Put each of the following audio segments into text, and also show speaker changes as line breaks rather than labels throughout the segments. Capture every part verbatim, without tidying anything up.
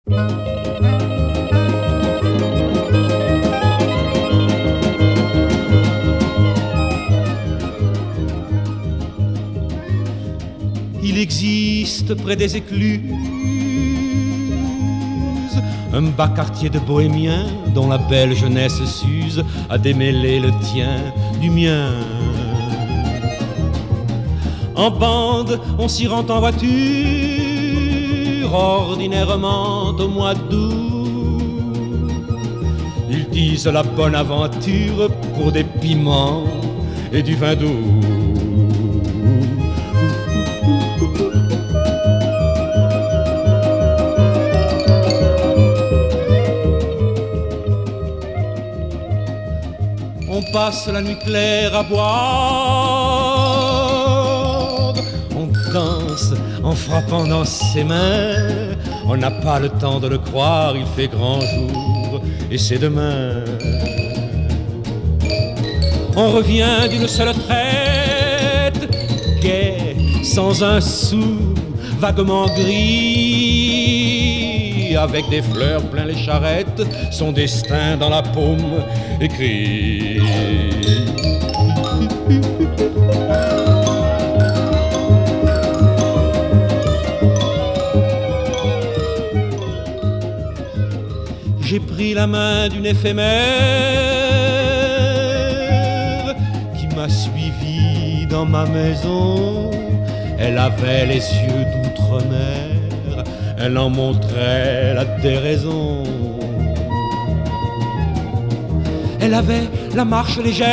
Il existe près des écluses un bas quartier de bohémiens dont la belle jeunesse s'use à démêler le tien du mien. En bande, on s'y rend en voiture, ordinairement au mois d'août. Ils disent la bonne aventure pour des piments et du vin doux. On passe la nuit claire à boire, on danse en frappant dans ses mains. On n'a pas le temps de le croire, il fait grand jour et c'est demain. On revient d'une seule traite, gai, sans un sou, vaguement gris, avec des fleurs plein les charrettes, son destin dans la paume écrit. J'ai pris la main d'une éphémère qui m'a suivi dans ma maison. Elle avait les yeux d'outre-mer, elle en montrait la déraison. Elle avait la marche légère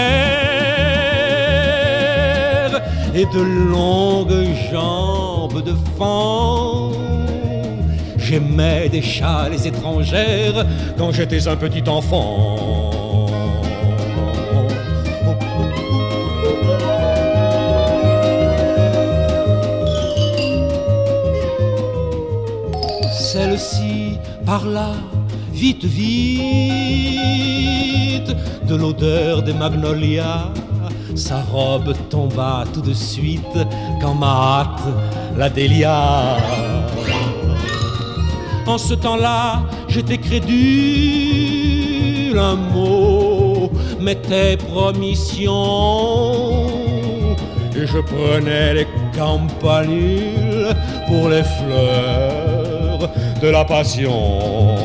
et de longues jambes de fan. J'aimais des châles étrangères quand j'étais un petit enfant. Celle-ci par là, vite, vite, de l'odeur des magnolias, sa robe tomba tout de suite quand m'a hâte la délia. En ce temps-là, j'étais crédule, un mot m'était promission, et je prenais les campanules pour les fleurs de la passion.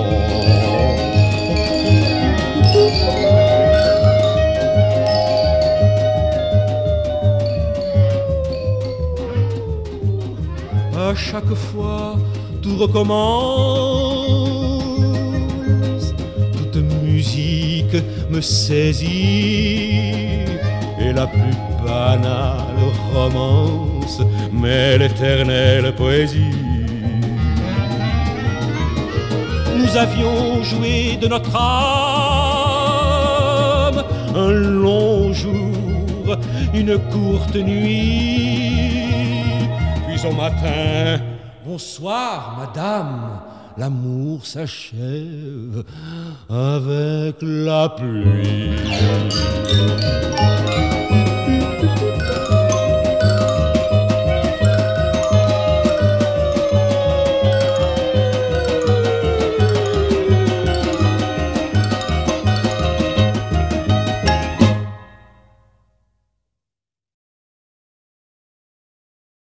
À chaque fois, tout recommence, toute musique me saisit, et la plus banale romance mais l'éternelle poésie. Nous avions joué de notre âme un long jour, une courte nuit, puis au matin, bonsoir, madame, l'amour s'achève avec la pluie.